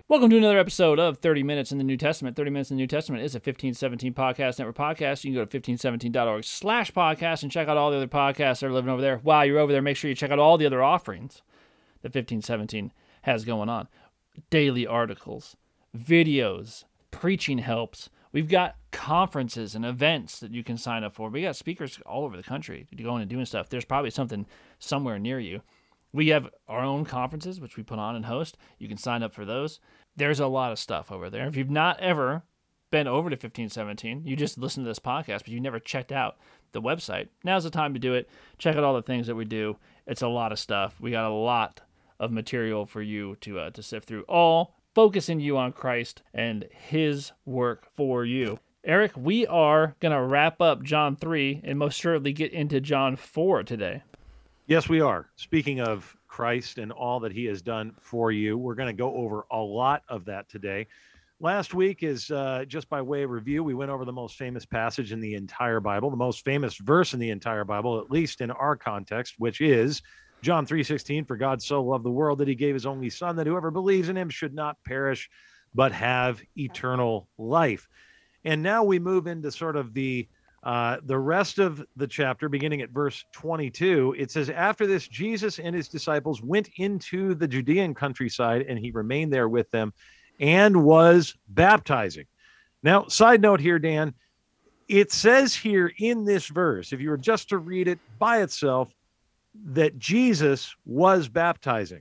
Welcome to another episode of 30 Minutes in the New Testament. 30 Minutes in the New Testament is a 1517 Podcast Network podcast. You can go to 1517.org/podcast and check out all the other podcasts that are living over there. While you're over there, make sure you check out all the other offerings that 1517 has going on. Daily articles, videos, preaching helps. We've got conferences and events that you can sign up for. We got speakers all over the country going and doing stuff. There's probably something somewhere near you. We have our own conferences, which we put on and host. You can sign up for those. There's a lot of stuff over there. If you've not ever been over to 1517, you just listen to this podcast, but you never checked out the website, now's the time to do it. Check out all the things that we do. It's a lot of stuff. We got a lot of material for you to sift through, all focusing you on Christ and his work for you. Eric, we are going to wrap up John 3 and most certainly get into John 4 today. Yes, we are. Speaking of Christ and all that he has done for you, we're going to go over a lot of that today. Last week is just by way of review, we went over the most famous passage in the entire Bible, the most famous verse in the entire Bible, at least in our context, which is John 3:16, "For God so loved the world that he gave his only son, that whoever believes in him should not perish, but have eternal life." And now we move into sort of the rest of the chapter, beginning at verse 22. It says, "After this, Jesus and his disciples went into the Judean countryside, and he remained there with them and was baptizing." Now, side note here, Dan, it says here in this verse, if you were just to read it by itself, that Jesus was baptizing.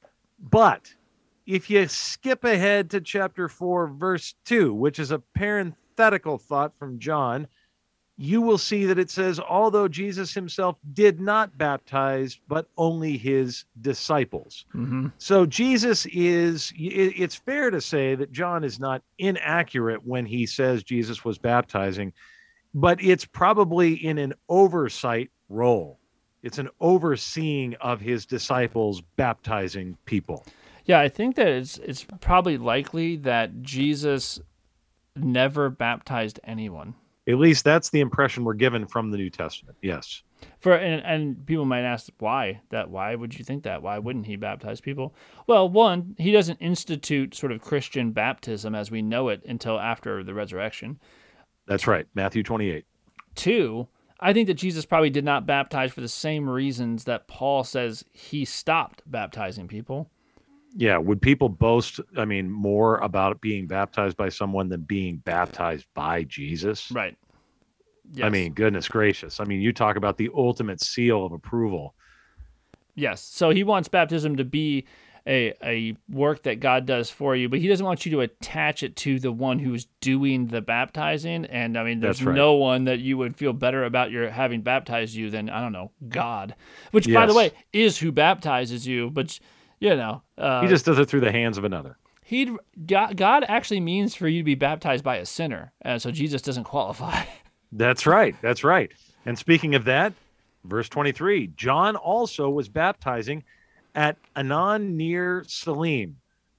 But if you skip ahead to chapter 4, verse 2, which is a parenthetical thought from John, you will see that it says, although Jesus himself did not baptize, but only his disciples. Mm-hmm. So Jesus it's fair to say that John is not inaccurate when he says Jesus was baptizing, but it's probably in an oversight role. It's an overseeing of his disciples baptizing people. Yeah, I think that it's probably likely that Jesus never baptized anyone. At least that's the impression we're given from the New Testament. Yes. And people might ask why would you think that? Why wouldn't he baptize people? Well, one, he doesn't institute sort of Christian baptism as we know it until after the resurrection. That's right. Matthew 28. Two, I think that Jesus probably did not baptize for the same reasons that Paul says he stopped baptizing people. Yeah. Would people boast, more about being baptized by someone than being baptized by Jesus? Right. Yes. Goodness gracious. You talk about the ultimate seal of approval. Yes. So he wants baptism to be a work that God does for you, but he doesn't want you to attach it to the one who's doing the baptizing. And there's right. No one that you would feel better about your having baptized you than, God, which Yes. by the way is who baptizes you, but he just does it through the hands of another. God actually means for you to be baptized by a sinner. So Jesus doesn't qualify. That's right. That's right. And speaking of that, verse 23, John also was baptizing at Anon near Salim,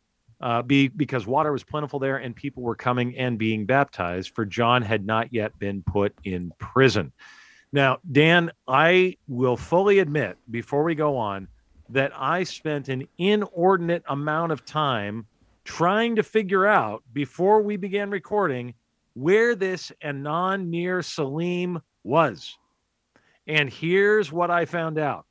because water was plentiful there and people were coming and being baptized, for John had not yet been put in prison. Now, Dan, I will fully admit before we go on that I spent an inordinate amount of time trying to figure out before we began recording where this Anon near Salim was. And here's what I found out.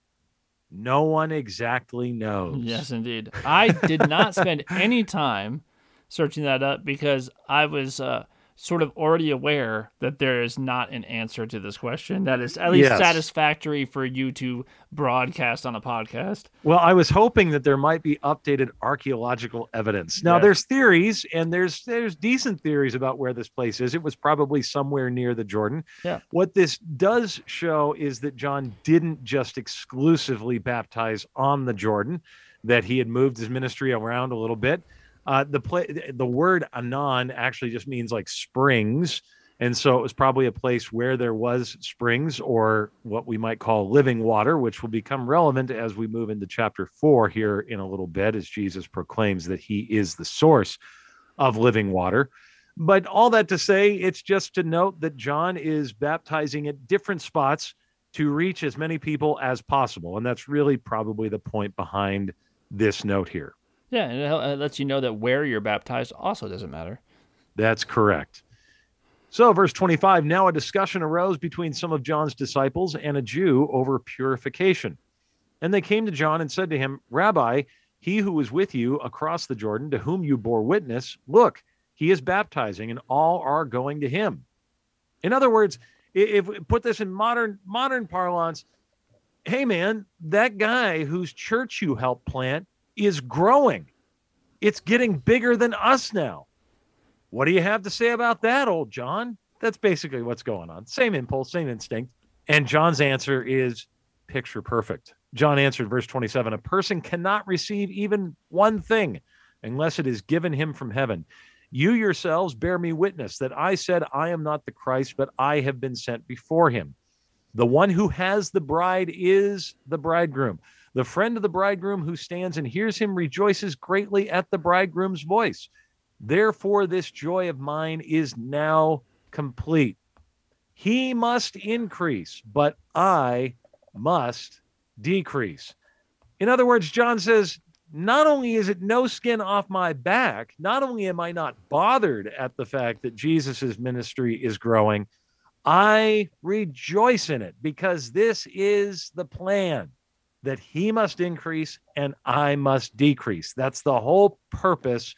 No one exactly knows. Yes, indeed. I did not spend any time searching that up because I was sort of already aware that there is not an answer to this question that is at least satisfactory for you to broadcast on a podcast. Well, I was hoping that there might be updated archaeological evidence. Now, there's theories, and there's decent theories about where this place is. It was probably somewhere near the Jordan. Yeah. What this does show is that John didn't just exclusively baptize on the Jordan, that he had moved his ministry around a little bit. The word Anon actually just means like springs. And so it was probably a place where there was springs, or what we might call living water, which will become relevant as we move into chapter 4 here in a little bit, as Jesus proclaims that he is the source of living water. But all that to say, it's just to note that John is baptizing at different spots to reach as many people as possible. And that's really probably the point behind this note here. Yeah, and it lets you know that where you're baptized also doesn't matter. That's correct. So, verse 25, now a discussion arose between some of John's disciples and a Jew over purification. And they came to John and said to him, Rabbi, he who was with you across the Jordan, to whom you bore witness, look, he is baptizing, and all are going to him. In other words, if we put this in modern parlance, hey man, that guy whose church you helped plant is growing. It's getting bigger than us now. What do you have to say about that, old John? That's basically what's going on. Same impulse, same instinct. And John's answer is picture perfect. John answered, verse 27, a person cannot receive even one thing unless it is given him from heaven. You yourselves bear me witness that I said I am not the Christ, but I have been sent before him. The one who has the bride is the bridegroom. The friend of the bridegroom who stands and hears him rejoices greatly at the bridegroom's voice. Therefore, this joy of mine is now complete. He must increase, but I must decrease. In other words, John says, not only is it no skin off my back, not only am I not bothered at the fact that Jesus's ministry is growing, I rejoice in it because this is the plan, that he must increase and I must decrease. That's the whole purpose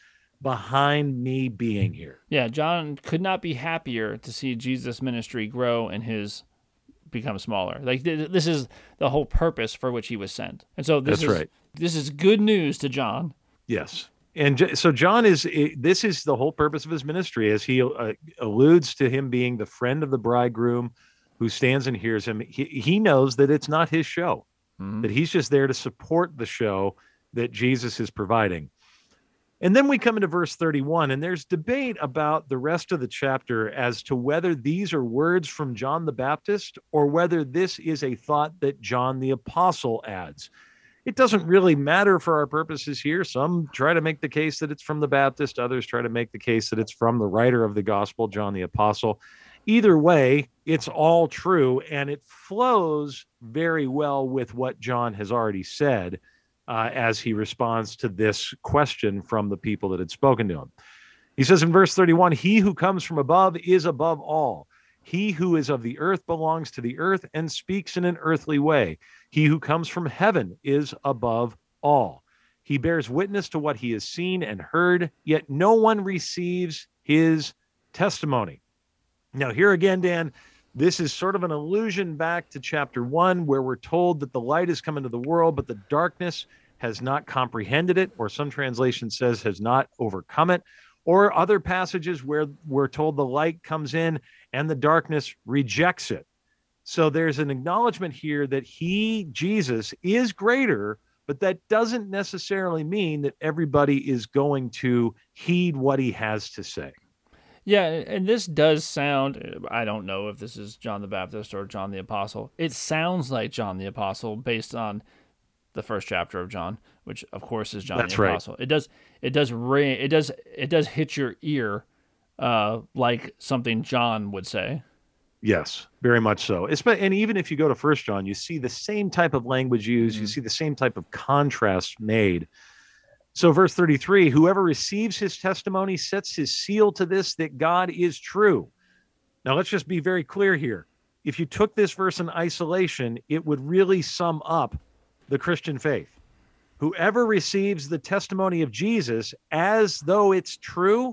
behind me being here. Yeah, John could not be happier to see Jesus' ministry grow and his become smaller. Like this is the whole purpose for which he was sent. And so this is good news to John. Yes. And so John this is the whole purpose of his ministry, as he alludes to him being the friend of the bridegroom who stands and hears him. He knows that it's not his show, that he's just there to support the show that Jesus is providing. And then we come into verse 31, and there's debate about the rest of the chapter as to whether these are words from John the Baptist or whether this is a thought that John the Apostle adds. It doesn't really matter for our purposes here. Some try to make the case that it's from the Baptist. Others try to make the case that it's from the writer of the gospel, John the Apostle. Either way, it's all true, and it flows very well with what John has already said as he responds to this question from the people that had spoken to him. He says in verse 31, he who comes from above is above all. He who is of the earth belongs to the earth and speaks in an earthly way. He who comes from heaven is above all. He bears witness to what he has seen and heard, yet no one receives his testimony. Now, here again, Dan, this is sort of an allusion back to chapter 1, where we're told that the light has come into the world, but the darkness has not comprehended it, or some translation says has not overcome it, or other passages where we're told the light comes in and the darkness rejects it. So there's an acknowledgement here that Jesus, is greater, but that doesn't necessarily mean that everybody is going to heed what he has to say. Yeah, and this does sound, I don't know if this is John the Baptist or John the Apostle. It sounds like John the Apostle based on the first chapter of John, which of course is John the Apostle. Right. It does hit your ear like something John would say. Yes, very much so. And even if you go to 1 John, you see the same type of language used, you see the same type of contrast made. So verse 33, whoever receives his testimony sets his seal to this, that God is true. Now let's just be very clear here. If you took this verse in isolation, it would really sum up the Christian faith. Whoever receives the testimony of Jesus as though it's true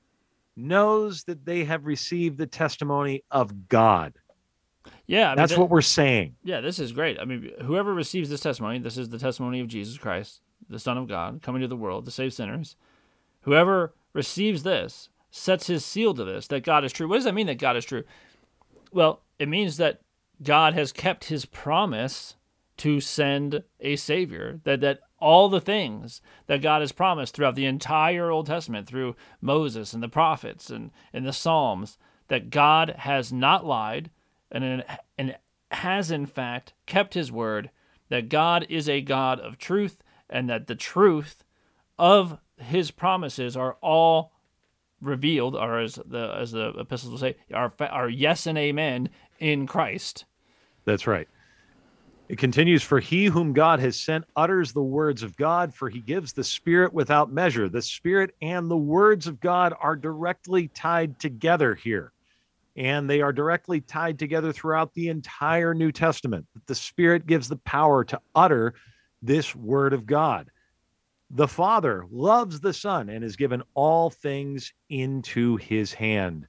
knows that they have received the testimony of God. Yeah, that's what we're saying. Yeah, this is great. I mean, whoever receives this testimony, this is the testimony of Jesus Christ, the Son of God, coming to the world to save sinners. Whoever receives this sets his seal to this, that God is true. What does that mean, that God is true? Well, it means that God has kept his promise to send a Savior, that all the things that God has promised throughout the entire Old Testament, through Moses and the prophets and the Psalms, that God has not lied and has in fact kept his word, that God is a God of truth, and that the truth of his promises are all revealed, or as the epistles will say, are yes and amen in Christ. That's right. It continues, for he whom God has sent utters the words of God, for he gives the Spirit without measure. The Spirit and the words of God are directly tied together here. And they are directly tied together throughout the entire New Testament. The Spirit gives the power to utter this word of God. The Father loves the Son and has given all things into his hand.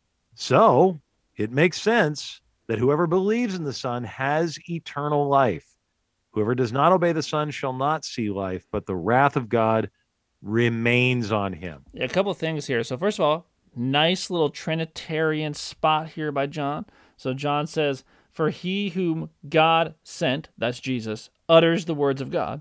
So it makes sense that whoever believes in the Son has eternal life. Whoever does not obey the Son shall not see life, but the wrath of God remains on him. Yeah, a couple things here. So first of all, nice little Trinitarian spot here by John. So John says, for he whom God sent, that's Jesus, utters the words of God.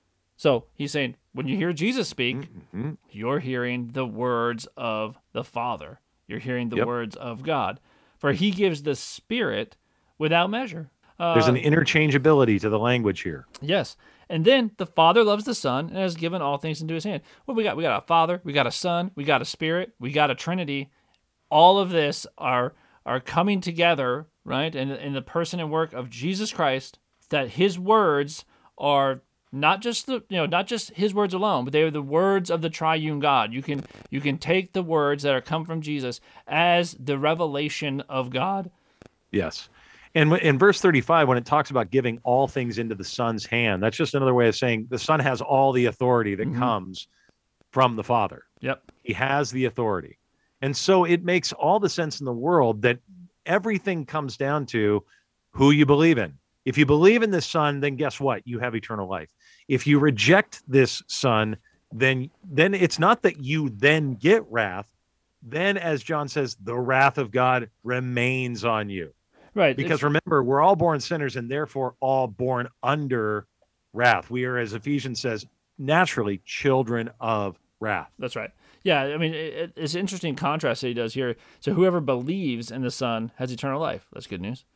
So he's saying, when you hear Jesus speak, you're hearing the words of the Father. You're hearing the words of God. For he gives the Spirit without measure. There's an interchangeability to the language here. Yes. And then the Father loves the Son and has given all things into his hand. Well, we got a Father, we got a Son, we got a Spirit, we got a Trinity. All of this are coming together, right? And in the person and work of Jesus Christ, that his words are not just his words alone, but they are the words of the triune God. You can take the words that are come from Jesus as the revelation of God. Yes. And in verse 35, when it talks about giving all things into the Son's hand, that's just another way of saying the Son has all the authority that comes from the Father. Yep. He has the authority. And so it makes all the sense in the world that everything comes down to who you believe in. If you believe in this Son, then guess what? You have eternal life. If you reject this Son, then it's not that you then get wrath. Then, as John says, the wrath of God remains on you. Right. Because remember, we're all born sinners and therefore all born under wrath. We are, as Ephesians says, naturally children of wrath. That's right. Yeah, I mean, it's an interesting contrast that he does here. So whoever believes in the Son has eternal life. That's good news.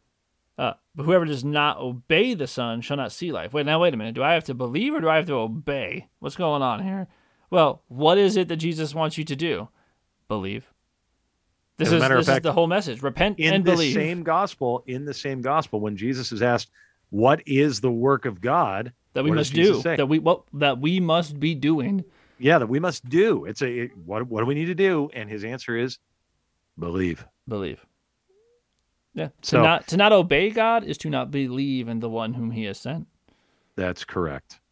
But whoever does not obey the Son shall not see life. Wait a minute. Do I have to believe or do I have to obey? What's going on here? Well, what is it that Jesus wants you to do? Believe. This is the whole message. Repent and believe. In the same gospel, when Jesus is asked, what is the work of God that we must do, that we must be doing? Yeah, that we must do. What do we need to do? And his answer is believe. Believe. Yeah. To not obey God is to not believe in the one whom he has sent. That's correct.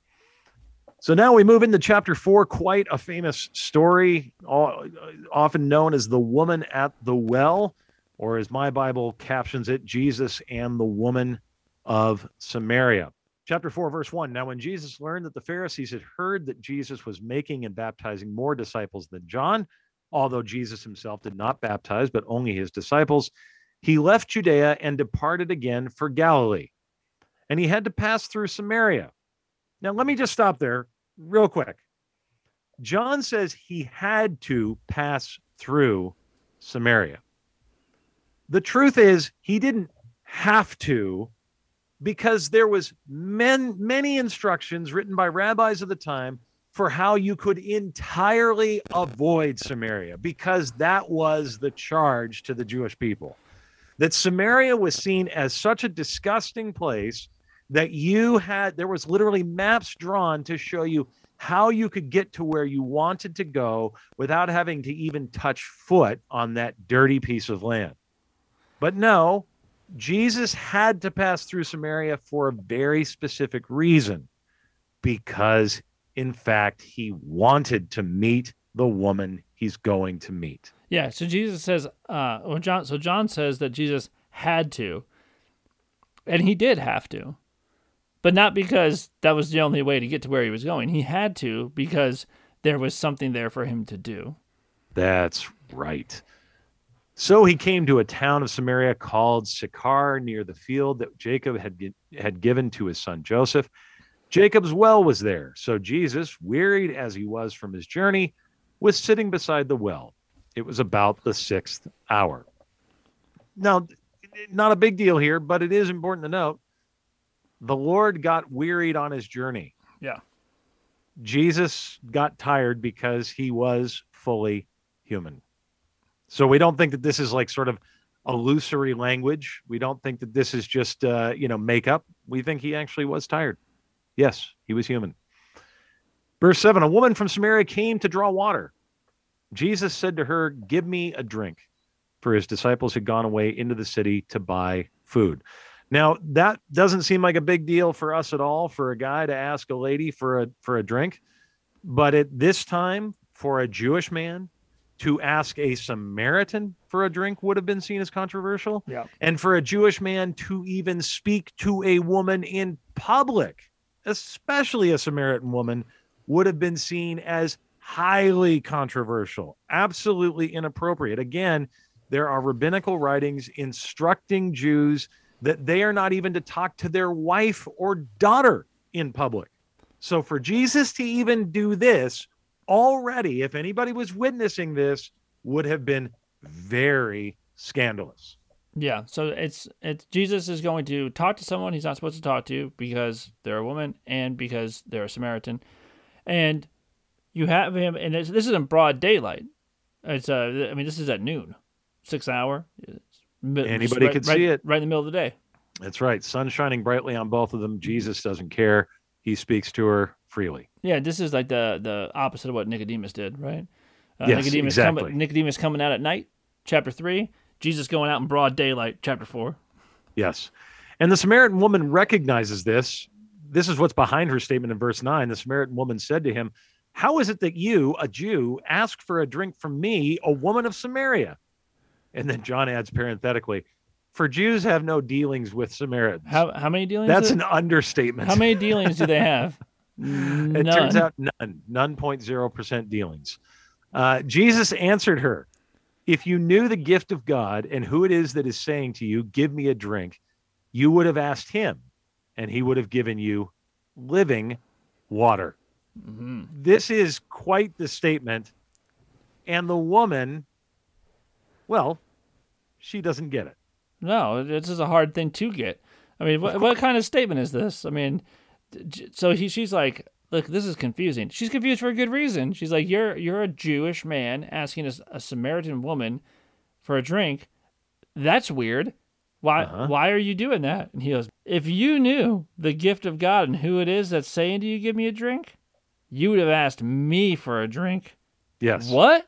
So now we move into chapter 4, quite a famous story, often known as the woman at the well, or as my Bible captions it, Jesus and the woman of Samaria. Chapter 4, verse 1. Now when Jesus learned that the Pharisees had heard that Jesus was making and baptizing more disciples than John, although Jesus himself did not baptize, but only his disciples, he left Judea and departed again for Galilee. And he had to pass through Samaria. Now, let me just stop there real quick. John says he had to pass through Samaria. The truth is, he didn't have to, because there was many instructions written by rabbis of the time for how you could entirely avoid Samaria, because that was the charge to the Jewish people. That Samaria was seen as such a disgusting place that there was literally maps drawn to show you how you could get to where you wanted to go without having to even touch foot on that dirty piece of land. But no, Jesus had to pass through Samaria for a very specific reason, because in fact, he wanted to meet the woman he's going to meet. Yeah, so Jesus says, John says that Jesus had to, and he did have to, but not because that was the only way to get to where he was going. He had to because there was something there for him to do. That's right. So he came to a town of Samaria called Sychar, near the field that Jacob had given to his son Joseph. Jacob's well was there. So Jesus, wearied as he was from his journey, was sitting beside the well. It was about the 6th hour. Now, not a big deal here, but it is important to note, the Lord got wearied on his journey. Yeah. Jesus got tired because he was fully human. So we don't think that this is like sort of illusory language. We don't think that this is just, makeup. We think he actually was tired. Yes, he was human. Verse 7, a woman from Samaria came to draw water. Jesus said to her, give me a drink, for his disciples had gone away into the city to buy food. Now, that doesn't seem like a big deal for us at all, for a guy to ask a lady for a drink. But at this time, for a Jewish man to ask a Samaritan for a drink would have been seen as controversial. Yeah. And for a Jewish man to even speak to a woman in public, especially a Samaritan woman, would have been seen as highly controversial, absolutely inappropriate. Again, there are rabbinical writings instructing Jews that they are not even to talk to their wife or daughter in public. So for Jesus to even do this already, if anybody was witnessing this, would have been very scandalous. Yeah, so it's Jesus is going to talk to someone he's not supposed to talk to because they're a woman and because they're a Samaritan. And you have him, and this is in broad daylight. It's this is at noon, 6th hour. Anybody could see it. Right in the middle of the day. That's right. Sun shining brightly on both of them. Jesus doesn't care. He speaks to her freely. Yeah, this is like the opposite of what Nicodemus did, right? Yes, exactly. Nicodemus coming out at night, chapter 3. Jesus going out in broad daylight, chapter 4. Yes. And the Samaritan woman recognizes this. This is what's behind her statement in verse 9. The Samaritan woman said to him, how is it that you, a Jew, ask for a drink from me, a woman of Samaria? And then John adds parenthetically, for Jews have no dealings with Samaritans. How many dealings? That's an understatement. How many dealings do they have? It turns out none, 0.0% dealings. Jesus answered her, if you knew the gift of God and who it is that is saying to you, give me a drink, you would have asked him, and he would have given you living water. Mm-hmm. This is quite the statement. And the woman, well, she doesn't get it. No, this is a hard thing to get. I mean, what kind of statement is this? I mean, so she's like, look, this is confusing. She's confused for a good reason. She's like, you're a Jewish man asking a Samaritan woman for a drink. That's weird. Why are you doing that? And he goes, if you knew the gift of God and who it is that's saying to you, give me a drink, you would have asked me for a drink. Yes. What?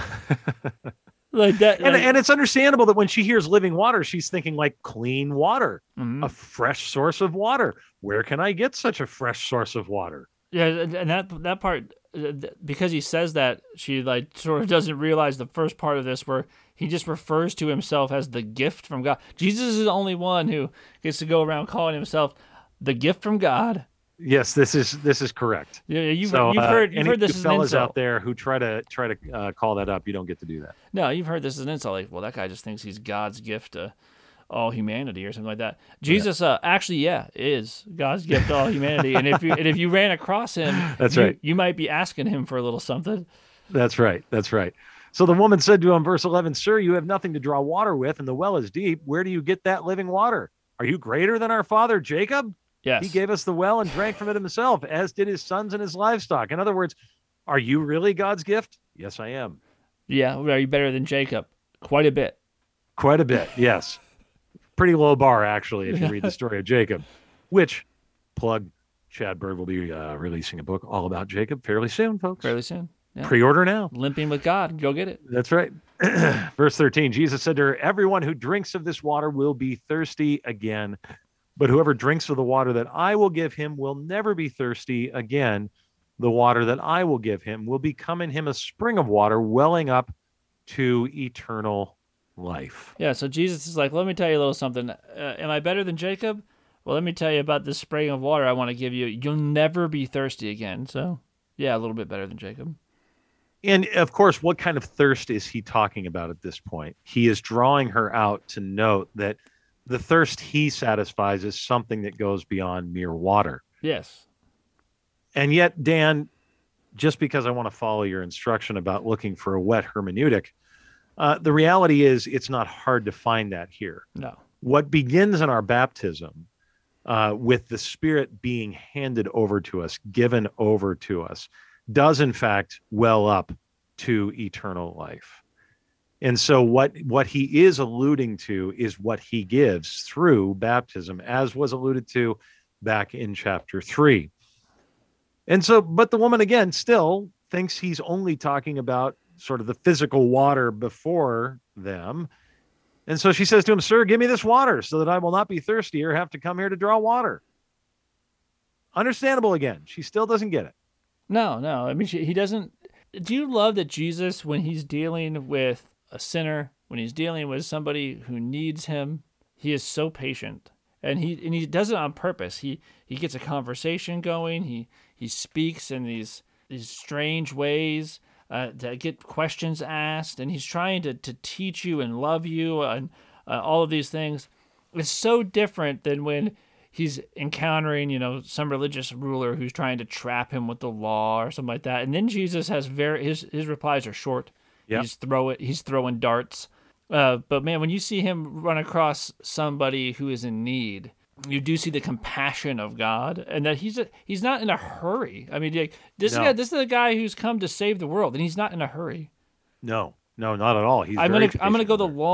Like that, and it's understandable that when she hears living water, she's thinking like clean water, mm-hmm. a fresh source of water. Where can I get such a fresh source of water? Yeah, and that part, because he says that, she like sort of doesn't realize the first part of this where he just refers to himself as the gift from God. Jesus is the only one who gets to go around calling himself the gift from God. Yes, this is correct. Yeah, you've heard this as an fellas insult out there who try to call that up. You don't get to do that. No, you've heard this as an insult. Like, well, that guy just thinks he's God's gift to all humanity or something like that. Jesus, actually, is God's gift to all humanity. And if you ran across him, that's right. You might be asking him for a little something. That's right. That's right. So the woman said to him, verse 11, sir, you have nothing to draw water with, and the well is deep. Where do you get that living water? Are you greater than our father Jacob? Yes. He gave us the well and drank from it himself, as did his sons and his livestock. In other words, are you really God's gift? Yes, I am. Yeah. Are you better than Jacob? Quite a bit. Quite a bit, yes. Pretty low bar, actually, if you read the story of Jacob, which, plug, Chad Bird will be releasing a book all about Jacob fairly soon, folks. Fairly soon. Yeah. Pre-order now. Limping with God. Go get it. That's right. Verse 13, Jesus said to her, everyone who drinks of this water will be thirsty again. But whoever drinks of the water that I will give him will never be thirsty again. The water that I will give him will become in him a spring of water welling up to eternal life. Yeah, so Jesus is like, let me tell you a little something. Am I better than Jacob? Well, let me tell you about this spring of water I want to give you. You'll never be thirsty again. So, yeah, a little bit better than Jacob. And, of course, what kind of thirst is he talking about at this point? He is drawing her out to note that the thirst he satisfies is something that goes beyond mere water. Yes. And yet, Dan, just because I want to follow your instruction about looking for a wet hermeneutic, the reality is it's not hard to find that here. No. What begins in our baptism with the Spirit being handed over to us, given over to us, does in fact well up to eternal life. And so what he is alluding to is what he gives through baptism, as was alluded to back in chapter 3. And so, but the woman again still thinks he's only talking about sort of the physical water before them. And so she says to him, "Sir, give me this water so that I will not be thirsty or have to come here to draw water." Understandable again. She still doesn't get it. No. I mean, he doesn't. Do you love that Jesus, when he's dealing with a sinner, when he's dealing with somebody who needs him, he is so patient, and he does it on purpose. He gets a conversation going. He speaks in these strange ways to get questions asked, and he's trying to teach you and love you and all of these things. It's so different than when he's encountering, some religious ruler who's trying to trap him with the law or something like that. And then Jesus has his replies are short. Yep. He's throwing darts. But man, when you see him run across somebody who is in need, you do see the compassion of God, and that he's not in a hurry. I mean, this is the guy who's come to save the world, and he's not in a hurry. No, not at all. I'm gonna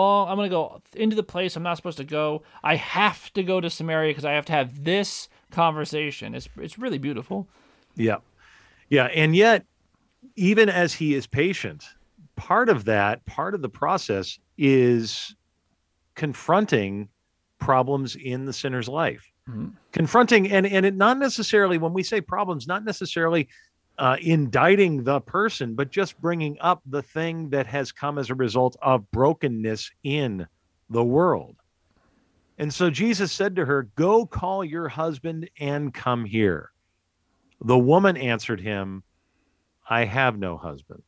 go into the place I'm not supposed to go. I have to go to Samaria because I have to have this conversation. It's really beautiful. Yeah, and yet, even as he is patient, part of the process is confronting problems in the sinner's life. Mm-hmm. Confronting, and it not necessarily, when we say problems, not necessarily indicting the person, but just bringing up the thing that has come as a result of brokenness in the world. And so Jesus said to her, "Go call your husband and come here." The woman answered him, "I have no husband."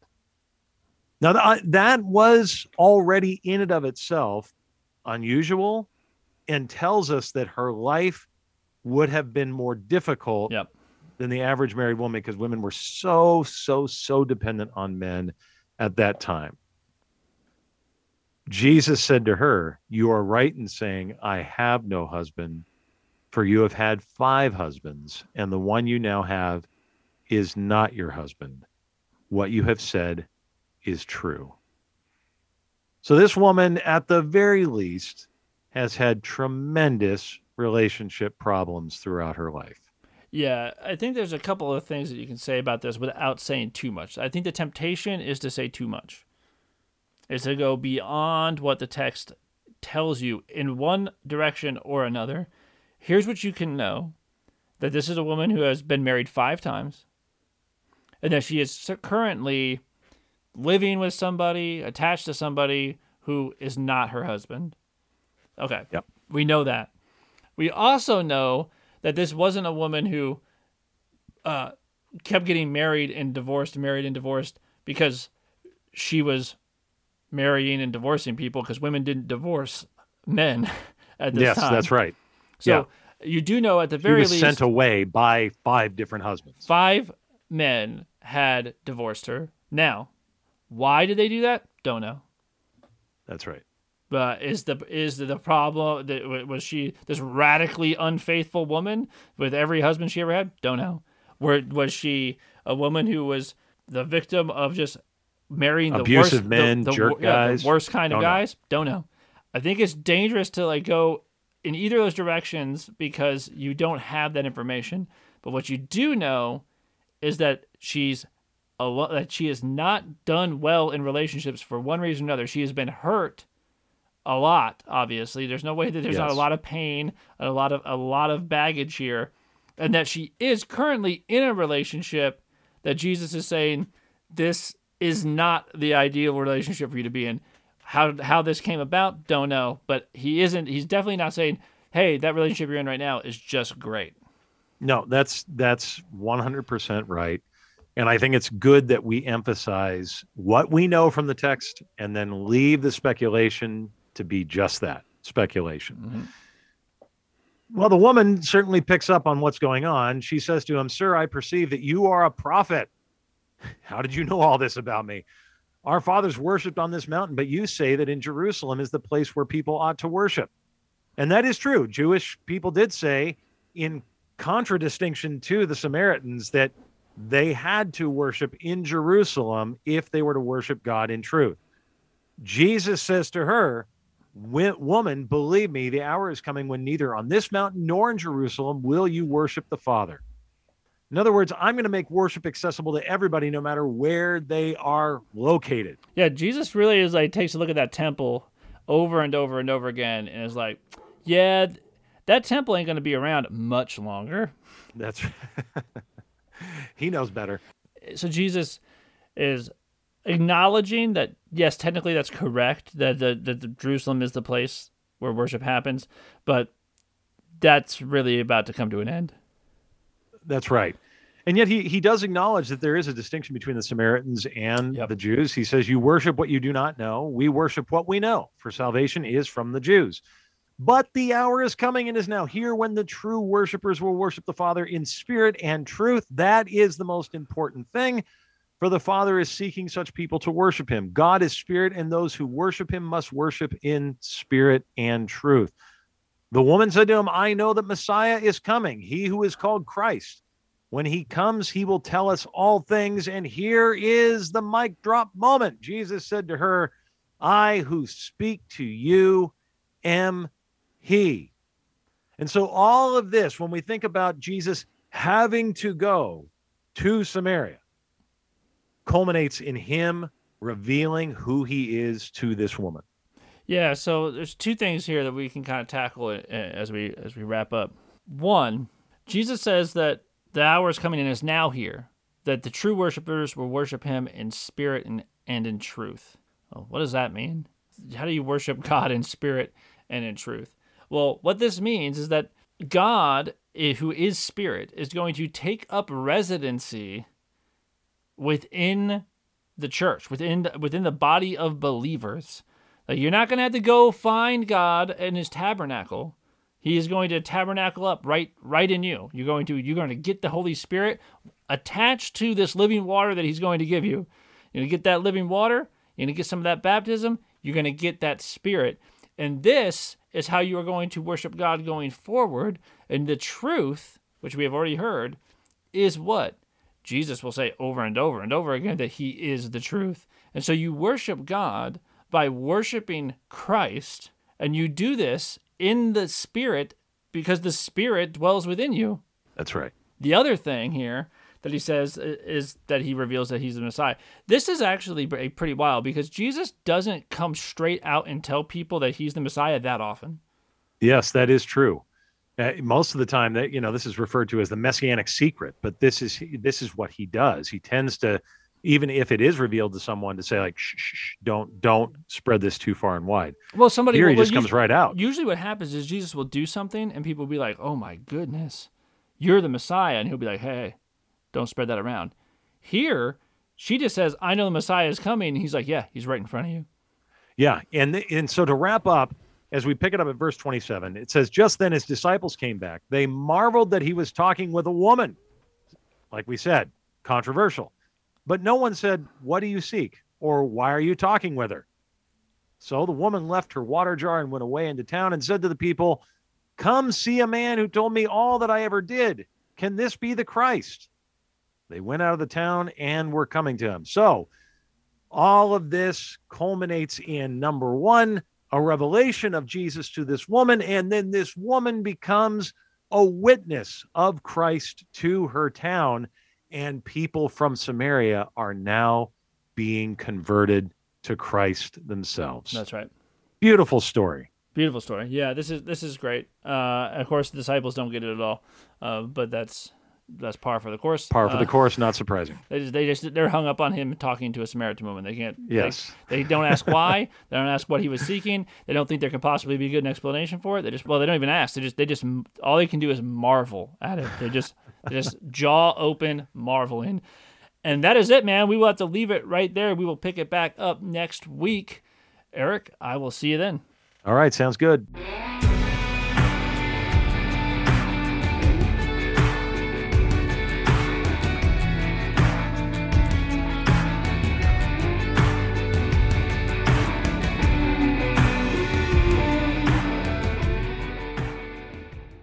Now, that was already in and of itself unusual, and tells us that her life would have been more difficult than the average married woman, because women were so dependent on men at that time. Jesus said to her, "You are right in saying, 'I have no husband,' for you have had 5 husbands, and the one you now have is not your husband. What you have said is true." So this woman, at the very least, has had tremendous relationship problems throughout her life. Yeah, I think there's a couple of things that you can say about this without saying too much. I think the temptation is to say too much. Is to go beyond what the text tells you in one direction or another. Here's what you can know, that this is a woman who has been married 5 times, and that she is currently living with somebody, attached to somebody who is not her husband. Okay. Yep. We know that. We also know that this wasn't a woman who kept getting married and divorced because she was marrying and divorcing people, because women didn't divorce men at this time. Yes, that's right. So you do know at the very least, she was sent away by 5 different husbands. 5 men had divorced her. Now, why did they do that? Don't know. That's right. But is the problem that was she this radically unfaithful woman with every husband she ever had? Don't know. Was she a woman who was the victim of just marrying the abusive worst men, jerk guys, the worst kind of guys? Don't know. I think it's dangerous to go in either of those directions because you don't have that information. But what you do know is that she has not done well in relationships for one reason or another. She has been hurt a lot, obviously. There's no way that there's not a lot of pain and a lot of baggage here, and that she is currently in a relationship that Jesus is saying this is not the ideal relationship for you to be in. How this came about, don't know, but he's definitely not saying, hey, that relationship you're in right now is just great. No, that's 100% right. And I think it's good that we emphasize what we know from the text and then leave the speculation to be just that, speculation. Mm-hmm. Well, the woman certainly picks up on what's going on. She says to him, "Sir, I perceive that you are a prophet. How did you know all this about me? Our fathers worshipped on this mountain, but you say that in Jerusalem is the place where people ought to worship." And that is true. Jewish people did say, in contradistinction to the Samaritans, that they had to worship in Jerusalem if they were to worship God in truth. Jesus says to her, woman, believe me, the hour is coming when neither on this mountain nor in Jerusalem will you worship the Father. In other words, I'm going to make worship accessible to everybody, no matter where they are located. Yeah, Jesus really is like takes a look at that temple over and over and over again, and is like, yeah, that temple ain't going to be around much longer. That's he knows better. So Jesus is acknowledging that, yes, technically that's correct, that the Jerusalem is the place where worship happens, but that's really about to come to an end. That's right. And yet he does acknowledge that there is a distinction between the Samaritans and the Jews. He says, you worship what you do not know. We worship what we know, for salvation is from the Jews. But the hour is coming and is now here when the true worshipers will worship the Father in spirit and truth. That is the most important thing, for the Father is seeking such people to worship him. God is spirit, and those who worship him must worship in spirit and truth. The woman said to him, I know that Messiah is coming, he who is called Christ. When he comes, he will tell us all things. And here is the mic drop moment. Jesus said to her, I who speak to you am he. And so all of this, when we think about Jesus having to go to Samaria, culminates in him revealing who he is to this woman. Yeah, so there's two things here that we can kind of tackle as we wrap up. One, Jesus says that the hour is coming and is now here, that the true worshipers will worship him in spirit and in truth. Well, what does that mean? How do you worship God in spirit and in truth? Well, what this means is that God, who is spirit, is going to take up residency within the church, within the body of believers. Like, you're not going to have to go find God in his tabernacle. He is going to tabernacle up right in you. You're going to get the Holy Spirit attached to this living water that he's going to give you. You're going to get that living water. You're going to get some of that baptism. You're going to get that Spirit. And this is how you are going to worship God going forward. And the truth, which we have already heard, is what? Jesus will say over and over and over again that he is the truth. And so you worship God by worshiping Christ, and you do this in the Spirit because the Spirit dwells within you. That's right. The other thing here that he says is that he reveals that he's the Messiah. This is actually pretty wild because Jesus doesn't come straight out and tell people that he's the Messiah that often. Yes, that is true. Most of the time, that this is referred to as the messianic secret, but this is what he does. He tends to, even if it is revealed to someone, to say like, shh, don't spread this too far and wide. Well, somebody here he just comes right out. Usually, what happens is Jesus will do something, and people will be like, "Oh my goodness, you're the Messiah," and he'll be like, "Hey, don't spread that around." Here, she just says, "I know the Messiah is coming," and he's like, "Yeah, he's right in front of you." Yeah, and so to wrap up, as we pick it up at verse 27, it says, just then his disciples came back. They marveled that he was talking with a woman. Like we said, controversial. But no one said, what do you seek? Or why are you talking with her? So the woman left her water jar and went away into town and said to the people, come see a man who told me all that I ever did. Can this be the Christ? They went out of the town and were coming to him. So all of this culminates in, number one, a revelation of Jesus to this woman, and then this woman becomes a witness of Christ to her town, and people from Samaria are now being converted to Christ themselves. That's right. Beautiful story. Beautiful story. Yeah, this is great. Of course, the disciples don't get it at all, but that's par for the course. Par for the course, not surprising. They're hung up on him talking to a Samaritan woman. They can't. Yes. They don't ask why. They don't ask what he was seeking. They don't think there could possibly be a good explanation for it. They don't even ask. They just all they can do is marvel at it. They just jaw open, marveling. And that is it, man. We will have to leave it right there. We will pick it back up next week. Eric, I will see you then. All right, sounds good.